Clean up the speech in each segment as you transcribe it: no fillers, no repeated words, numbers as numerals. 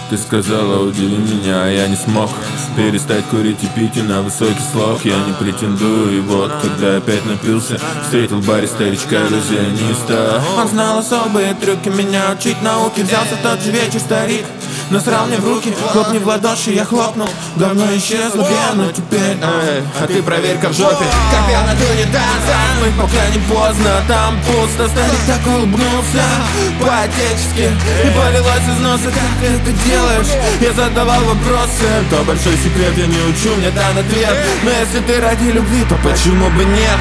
Ты сказала, удиви меня, а я не смог перестать курить и пить и на высокий слог. Я не претендую, и вот, когда опять напился, встретил в баре старичка-иллюзиониста. Он знал особые трюки, меня учить науке. Взялся тот же вечер старик, насрал мне в руки. Хлопни в ладоши, я хлопнул, говно исчезло, но теперь а ты проверь-ка в жопе. Как я на дуне танца, мы пока не поздно, там пусто. Старик так улыбнулся по-отечески и полилось из носа. Как ты это делаешь? Я задавал вопросы, то большой секрет, я не учу, мне дан ответ. Но если ты ради любви, то почему бы нет?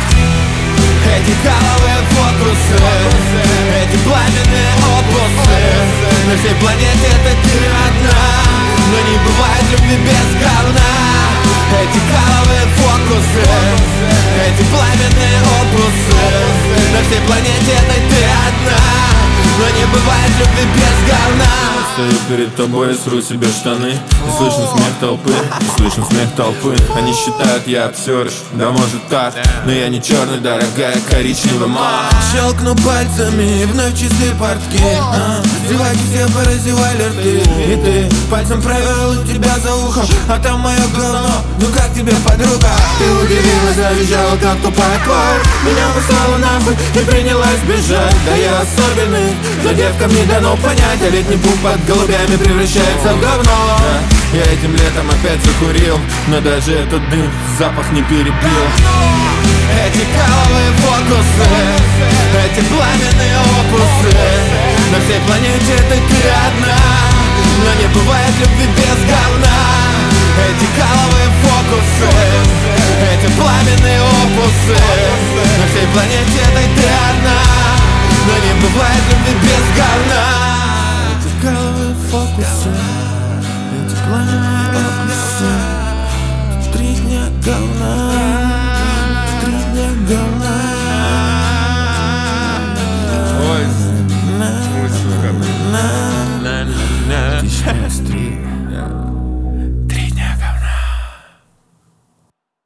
Эти каловые фокусы, эти пламенные опусы, на всей планете это ты одна, но не бывает любви без говна. Эти каловые фокусы, эти пламенные опусы, на всей планете это ты одна, но не бывает любви без говна. Стою перед тобой и сру себе штаны. Не слышно смех толпы, не слышно смех толпы. Они считают, я обсерыш, да может так, но я не черный, дорогая, коричневый маг. Щелкну пальцами, вновь чистые портки. Девайки все поразевали рты. И ты пальцем провел у тебя за ухом, а там мое говно. Ну как тебе, подруга? Ты удивила, завизжала, как тупая тварь. Меня послала нахуй и принялась бежать. Да я особенный, но девкам не дано понять, а летний пух под голубями превращается в говно. Я этим летом опять закурил, но даже этот дым запах не перебил. Эти каловые фокусы, эти пламенные опусы, на всей планете это ты одна, но не бывает любви без говна. Эти каловые фокусы, эти пламенные опусы, на всей планете это ты одна, но не бывает любви без говна. Эти каловые фокусы, эти пламенные опусы, 3 дня говна. Ой, Ой, сука.